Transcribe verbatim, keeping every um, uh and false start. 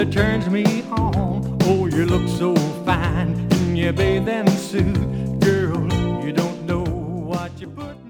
that turns me on. Oh, you look so fine in your bathing suit. Girl, you don't know what you put